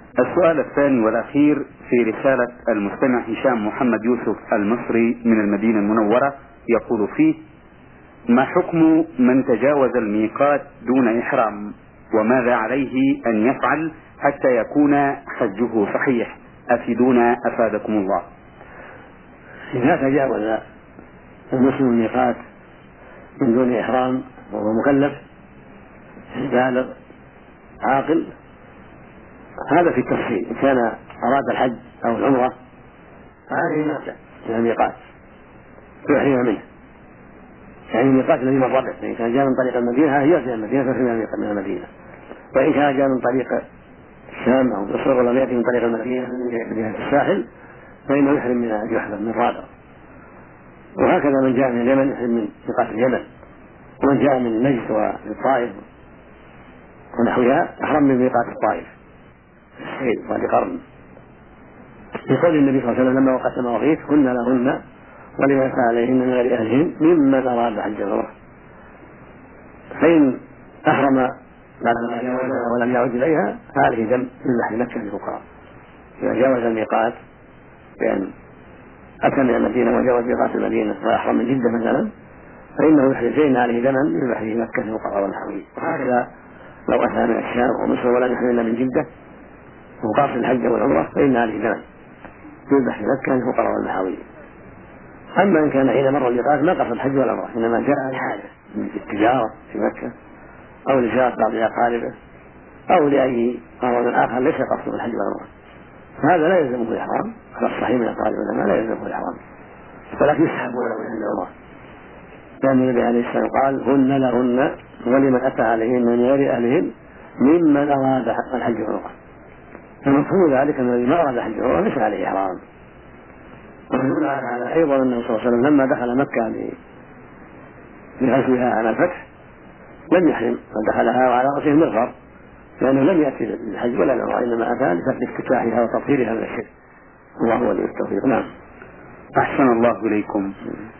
السؤال الثاني والأخير في رسالة المستمع هشام محمد يوسف المصري من المدينة المنورة، يقول فيه: ما حكم من تجاوز الميقات دون إحرام، وماذا عليه أن يفعل حتى يكون حجه صحيح؟ أفيدونا أفادكم الله. إذا تجاوز المسلم الميقات من دون إحرام وهو مكلف بالغ عاقل، هذا في التفصيل. إن كان أراد الحج أو العمرة فعليه يرجع إلى الميقات ويحرم منه، يعني الميقات الذي مر به. فإن كان جاء من طريق المدينة يرجع إلى المدينة فيحرم من المدينة، وإن كان جاء من طريق الشام أو مصر ولم يأتي من طريق المدينة من جهة الساحل فإنه يحرم من الجحفة من رابغ. وهكذا من جاء من اليمن يحرم من ميقات اليمن، ومن جاء من نجد والطائف ونحوها أحرم من ميقات الطائف السيد وادي قرن، لقول النبي صلى الله عليه وسلم لما وقت المواقيت: هن لهن ولمن أتى عليهن من غير أهلهن ممن أراد حج العمرة. فإن أحرم بعد ما جاوزها ولم يعد إليها فعليه دم من لحم مكة للفقراء. إذا جاوز الميقات بأن أتى من المدينة وجاوز ميقات المدينة وأحرم من جدة مثلا فإنه يحرم، فإن عليه دما من لحم مكة للفقراء والحوالي. وهكذا لو أتى من الشام ومصر ولم يحرم إلا من جدة وقاصد الحج والعمرة فإن عليه دما يذبح في مكة للفقراء والمحاويل. أما إن كان حين مر الميقات ما قصد الحج والعمرة، إنما جاء لحاجة من التجارة في مكة أو لزيارة بعض أقاربه أو لأي غرض آخر ليس قصده الحج والعمرة، فهذا لا يلزمه الإحرام. على الصحيح من أقوال العلماء لا يلزمه الإحرام، ولكن يسحب له العمرة، لأن النبي عليه السلام قال: هن لهن ولمن أتى عليهن من غير أهلهن ممن أراد الحج والعمرة. فمفهوم ذلك أن الذي ما أراد الحج والعمرة ليس عليه إحرام. ويقول على أيضا النبي صلى الله عليه وسلم لما دخل مكة لغزوها على الفتح لم يحرم، فدخلها وعلى رأسه المغفر، لأنه لم يأتي للحج ولا العمرة، إنما أتى لافتتاحها وتطهيرها من الشرك. الله ولي التوفيق. نعم. أحسن الله إليكم.